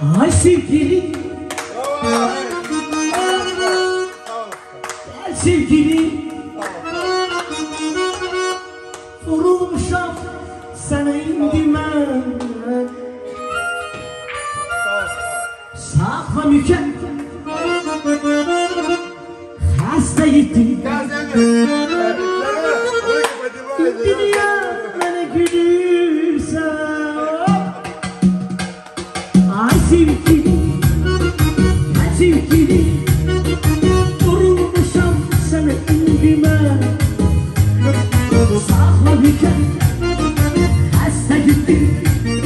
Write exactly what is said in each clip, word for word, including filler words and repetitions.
Ay sevgili, ay sevgili, vurulmuşam sana indimem. Sakla müken, hasta gittim. Dünya bana gülürse. Ay sevgili, ay sevgili, vurulmuşam sana indimem. Sakla müken, hasta gittim.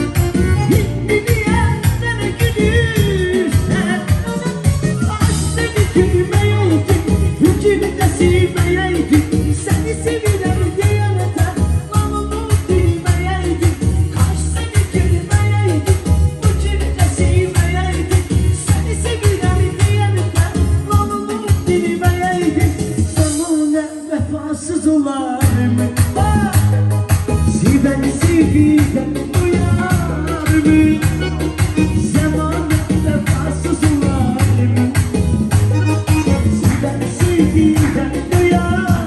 Dünya bana gülürse. Hasta gitmeyeydim, hücumda silmeyeydim. Seni sevilen diyemeden malımı bilmeyeydim. Kaç seni gülmeyeydim, hücumda silmeyeydim. Seni sevilen diyemeden malımı bilmeyeydim. Zamana vefasız olarım. Ben sevgiden duyar mı? Zamana vefasız olarım. Ben sevgiden duyar mı?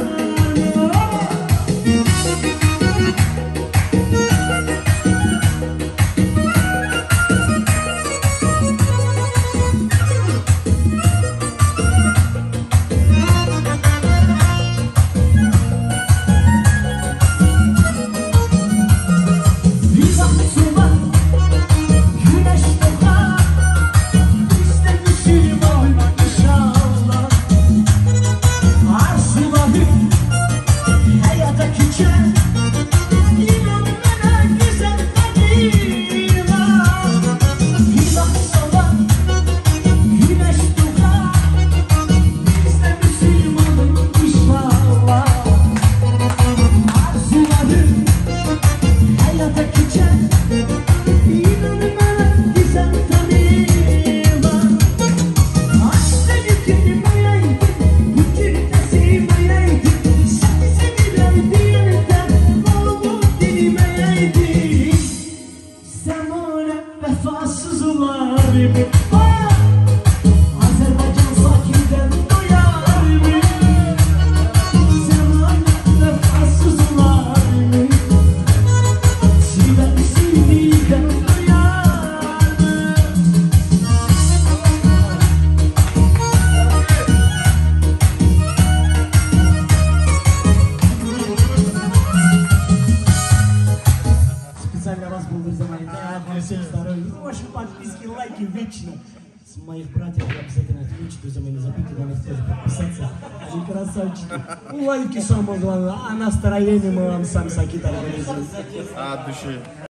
Vefasız olarım. Azerbaycan sakinden doyar mı? Zamana vefasız olarım. Ben sevgiden doyar mı? Специально вас был вызывать, да, вам всем здоровья. Ну, ваши подписки, лайки вечно. С моих братьев обязательно отключите, друзья мои, не забудьте на них тоже подписаться. Они красавчики. Лайки самое главное, а настроение мы вам сами саки организуем. От души.